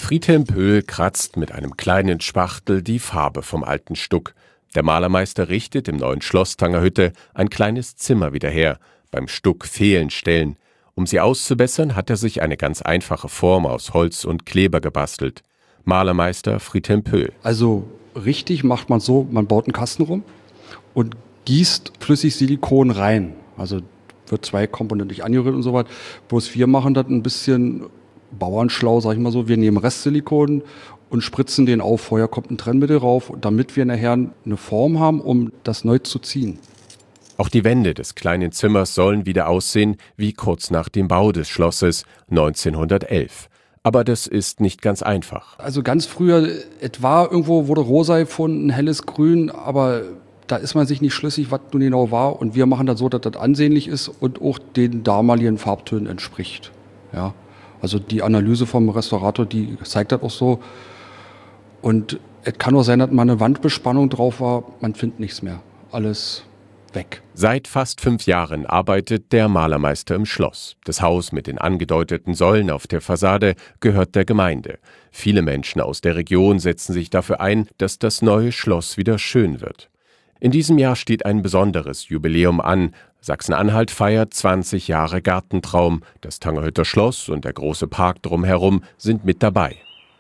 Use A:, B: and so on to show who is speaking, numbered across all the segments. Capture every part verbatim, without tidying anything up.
A: Friedhelm Pöhl kratzt mit einem kleinen Spachtel die Farbe vom alten Stuck. Der Malermeister richtet im neuen Schloss Tangerhütte ein kleines Zimmer wieder her. Beim Stuck fehlen Stellen. Um sie auszubessern, hat er sich eine ganz einfache Form aus Holz und Kleber gebastelt. Malermeister Friedhelm Pöhl.
B: Also richtig macht man so, man baut einen Kasten rum und gießt flüssig Silikon rein. Also wird zwei Komponenten angerührt und so weiter. Bloß wir machen das ein bisschen bauernschlau, sag ich mal so. Wir nehmen Restsilikon und spritzen den auf. Vorher kommt ein Trennmittel rauf, damit wir nachher eine Form haben, um das neu zu ziehen.
A: Auch die Wände des kleinen Zimmers sollen wieder aussehen wie kurz nach dem Bau des Schlosses neunzehnhundertelf. Aber das ist nicht ganz einfach.
B: Also ganz früher, etwa irgendwo wurde rosa gefunden, ein helles Grün, aber da ist man sich nicht schlüssig, was nun genau war. Und wir machen das so, dass das ansehnlich ist und auch den damaligen Farbtönen entspricht. Ja. Also die Analyse vom Restaurator, die zeigt das auch so. Und es kann auch sein, dass mal eine Wandbespannung drauf war, man findet nichts mehr. Alles weg.
A: Seit fast fünf Jahren arbeitet der Malermeister im Schloss. Das Haus mit den angedeuteten Säulen auf der Fassade gehört der Gemeinde. Viele Menschen aus der Region setzen sich dafür ein, dass das neue Schloss wieder schön wird. In diesem Jahr steht ein besonderes Jubiläum an. Sachsen-Anhalt feiert zwanzig Jahre Gartentraum. Das Tangerhütter Schloss und der große Park drumherum sind mit dabei.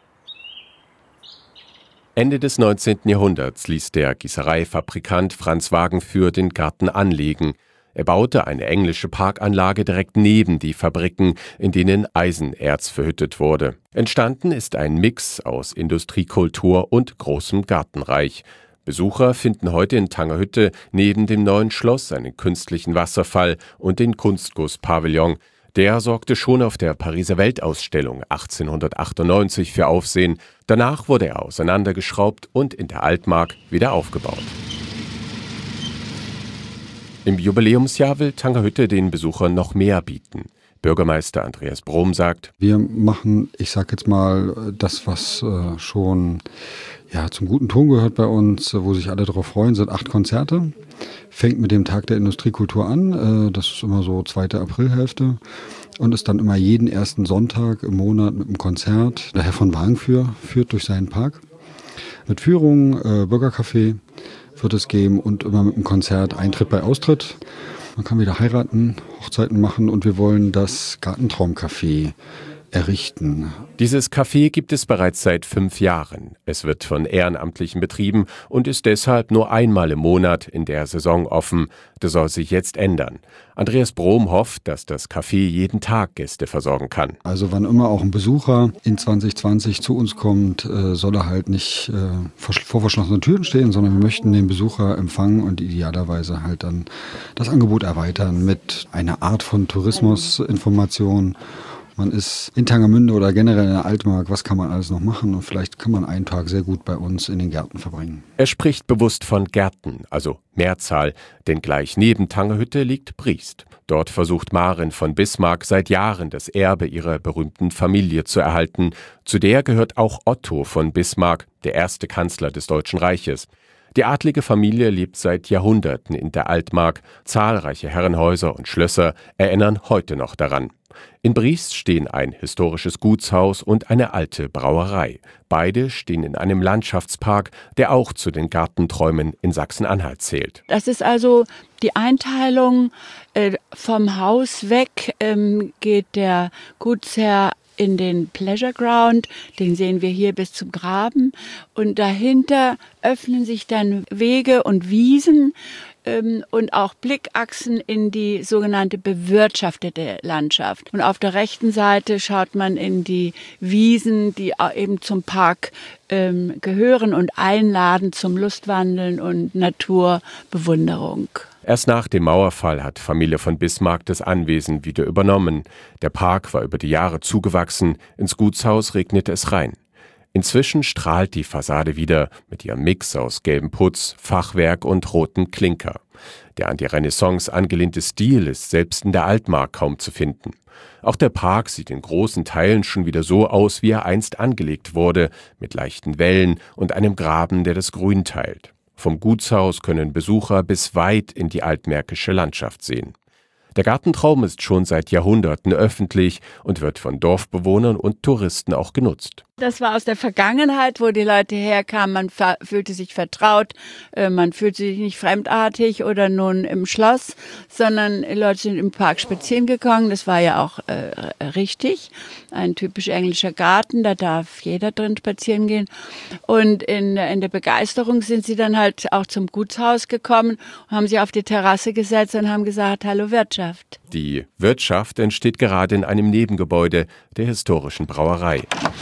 A: Ende des neunzehnten Jahrhunderts ließ der Gießereifabrikant Franz Wagenführ den Garten anlegen. Er baute eine englische Parkanlage direkt neben die Fabriken, in denen Eisenerz verhüttet wurde. Entstanden ist ein Mix aus Industriekultur und großem Gartenreich. Besucher finden heute in Tangerhütte neben dem neuen Schloss einen künstlichen Wasserfall und den Kunstguss-Pavillon. Der sorgte schon auf der Pariser Weltausstellung achtzehnhundertachtundneunzig für Aufsehen. Danach wurde er auseinandergeschraubt und in der Altmark wieder aufgebaut. Im Jubiläumsjahr will Tangerhütte den Besuchern noch mehr bieten. Bürgermeister Andreas Brom sagt:
C: Wir machen, ich sag jetzt mal, das, was äh, schon ja, zum guten Ton gehört bei uns, wo sich alle darauf freuen, sind acht Konzerte. Fängt mit dem Tag der Industriekultur an, äh, das ist immer so zweite Aprilhälfte und ist dann immer jeden ersten Sonntag im Monat mit einem Konzert. Der Herr von Wagenführ führt durch seinen Park. Mit Führung, äh, Bürgercafé wird es geben und immer mit einem Konzert Eintritt bei Austritt. Man kann wieder heiraten, Hochzeiten machen und wir wollen das Gartentraumcafé errichten.
A: Dieses Café gibt es bereits seit fünf Jahren. Es wird von Ehrenamtlichen betrieben und ist deshalb nur einmal im Monat in der Saison offen. Das soll sich jetzt ändern. Andreas Brom hofft, dass das Café jeden Tag Gäste versorgen kann.
C: Also wann immer auch ein Besucher in zwanzig zwanzig zu uns kommt, soll er halt nicht vor verschlossenen Türen stehen, sondern wir möchten den Besucher empfangen und idealerweise halt dann das Angebot erweitern mit einer Art von Tourismusinformation. Man ist in Tangermünde oder generell in der Altmark, was kann man alles noch machen? Und vielleicht kann man einen Tag sehr gut bei uns in den Gärten verbringen.
A: Er spricht bewusst von Gärten, also Mehrzahl, denn gleich neben Tangerhütte liegt Briest. Dort versucht Maren von Bismarck seit Jahren das Erbe ihrer berühmten Familie zu erhalten. Zu der gehört auch Otto von Bismarck, der erste Kanzler des Deutschen Reiches. Die adlige Familie lebt seit Jahrhunderten in der Altmark. Zahlreiche Herrenhäuser und Schlösser erinnern heute noch daran. In Briest stehen ein historisches Gutshaus und eine alte Brauerei. Beide stehen in einem Landschaftspark, der auch zu den Gartenträumen in Sachsen-Anhalt zählt.
D: Das ist also die Einteilung. Äh, vom Haus weg ähm, geht der Gutsherr in den Pleasure Ground, den sehen wir hier bis zum Graben. Und dahinter öffnen sich dann Wege und Wiesen ähm, und auch Blickachsen in die sogenannte bewirtschaftete Landschaft. Und auf der rechten Seite schaut man in die Wiesen, die eben zum Park ähm, gehören und einladen zum Lustwandeln und Naturbewunderung.
A: Erst nach dem Mauerfall hat Familie von Bismarck das Anwesen wieder übernommen. Der Park war über die Jahre zugewachsen, ins Gutshaus regnete es rein. Inzwischen strahlt die Fassade wieder mit ihrem Mix aus gelbem Putz, Fachwerk und rotem Klinker. Der an die Renaissance angelehnte Stil ist selbst in der Altmark kaum zu finden. Auch der Park sieht in großen Teilen schon wieder so aus, wie er einst angelegt wurde, mit leichten Wellen und einem Graben, der das Grün teilt. Vom Gutshaus können Besucher bis weit in die altmärkische Landschaft sehen. Der Gartentraum ist schon seit Jahrhunderten öffentlich und wird von Dorfbewohnern und Touristen auch genutzt.
D: Das war aus der Vergangenheit, wo die Leute herkamen. Man fa- fühlte sich vertraut, äh, man fühlte sich nicht fremdartig oder nun im Schloss, sondern die Leute sind im Park spazieren gegangen. Das war ja auch äh, richtig. Ein typisch englischer Garten, da darf jeder drin spazieren gehen. Und in, in der Begeisterung sind sie dann halt auch zum Gutshaus gekommen und haben sich auf die Terrasse gesetzt und haben gesagt, hallo Wirtschaft.
A: Die Wirtschaft entsteht gerade in einem Nebengebäude der historischen Brauerei.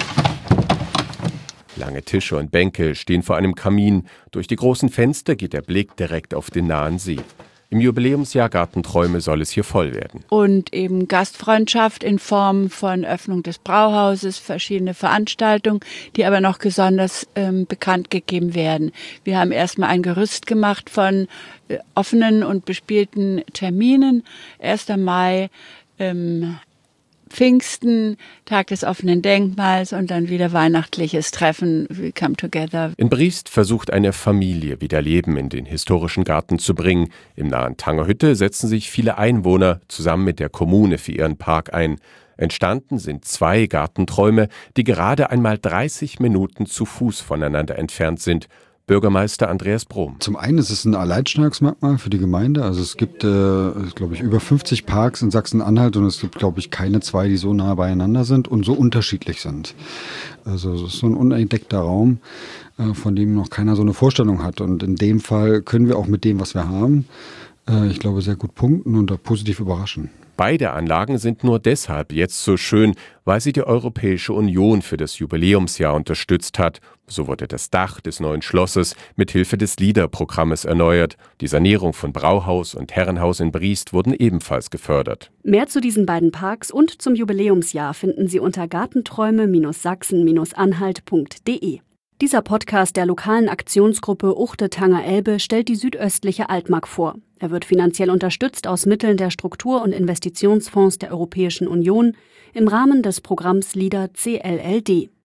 A: Lange Tische und Bänke stehen vor einem Kamin. Durch die großen Fenster geht der Blick direkt auf den nahen See. Im Jubiläumsjahr Gartenträume soll es hier voll werden.
D: Und eben Gastfreundschaft in Form von Öffnung des Brauhauses, verschiedene Veranstaltungen, die aber noch besonders ähm, bekannt gegeben werden. Wir haben erstmal ein Gerüst gemacht von äh, offenen und bespielten Terminen. erster Mai, ähm, Pfingsten, Tag des offenen Denkmals und dann wieder weihnachtliches Treffen, we come together.
A: In Briest versucht eine Familie wieder Leben in den historischen Garten zu bringen. Im nahen Tangerhütte setzen sich viele Einwohner zusammen mit der Kommune für ihren Park ein. Entstanden sind zwei Gartenträume, die gerade einmal dreißig Minuten zu Fuß voneinander entfernt sind. Bürgermeister Andreas Brom.
C: Zum einen ist es ein Alleinstellungsmerkmal für die Gemeinde. Also es gibt, äh, glaube ich, über fünfzig Parks in Sachsen-Anhalt und es gibt, glaube ich, keine zwei, die so nah beieinander sind und so unterschiedlich sind. Also es ist so ein unentdeckter Raum, äh, von dem noch keiner so eine Vorstellung hat. Und in dem Fall können wir auch mit dem, was wir haben, äh, ich glaube, sehr gut punkten und da positiv überraschen.
A: Beide Anlagen sind nur deshalb jetzt so schön, weil sie die Europäische Union für das Jubiläumsjahr unterstützt hat. So wurde das Dach des neuen Schlosses mit Hilfe des LEADER-Programmes erneuert. Die Sanierung von Brauhaus und Herrenhaus in Briest wurden ebenfalls gefördert.
E: Mehr zu diesen beiden Parks und zum Jubiläumsjahr finden Sie unter gartenträume Sachsen Anhalt punkt de. Dieser Podcast der lokalen Aktionsgruppe Uchte-Tanger-Elbe stellt die südöstliche Altmark vor. Er wird finanziell unterstützt aus Mitteln der Struktur- und Investitionsfonds der Europäischen Union im Rahmen des Programms LEADER C L L D.